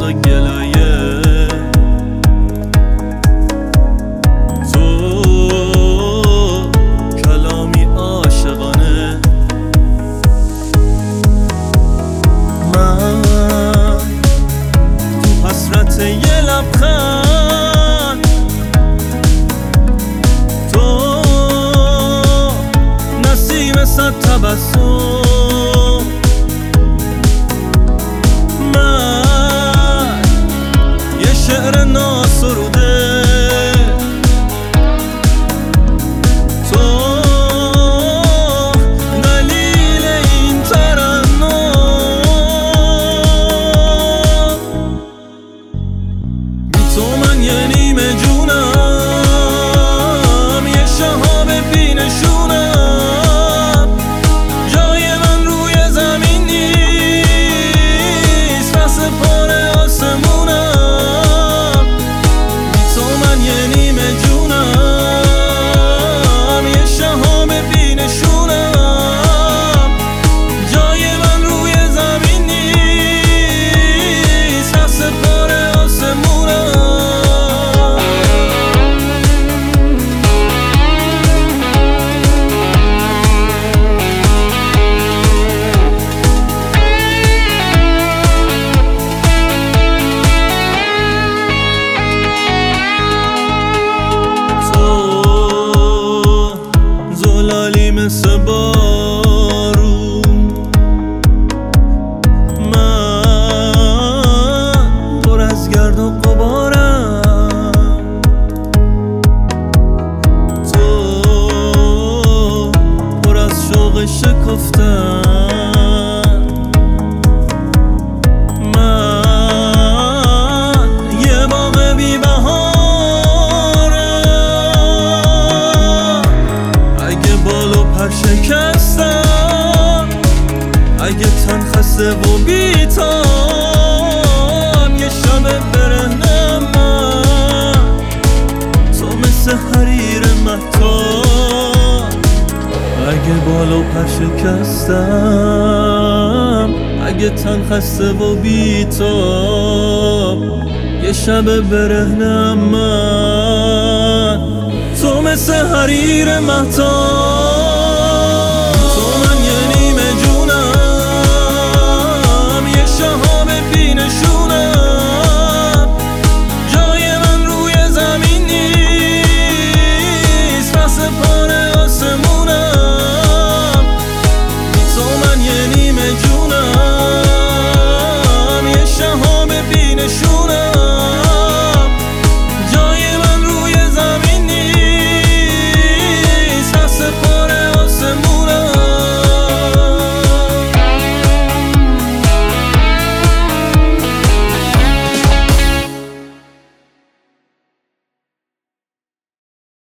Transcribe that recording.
و گلایه تو کلامی عاشقانه. من تو حسرت یه لبخند، تو نسیم صد تبسم. من یه شعر ناسروده، تو دلیل این ترنم. بی تو من یه نیمه جونم، یه شهاب بی نشونم. جای من روی زمین نیست، پس پار آسمونم. بی تو من یه نیمه جونم، یه شهاب بی نشونم. جای من روی زمین نیست، پس پار آسمونم. زلالی مثل بارون، من پر از گرد و غبارم. تو پر از شوق شکفتن، من یه باغ بی بهارم. اگه بالو پر شکستم، اگه تن خسته و بی‌تاب، یه شب برهنم من، تو مثل حریر مهتاب. اگه بالو پر شکستم، اگه تن خسته و بی‌تاب، یه شب برهنم من، تو مثل حریر مهتاب.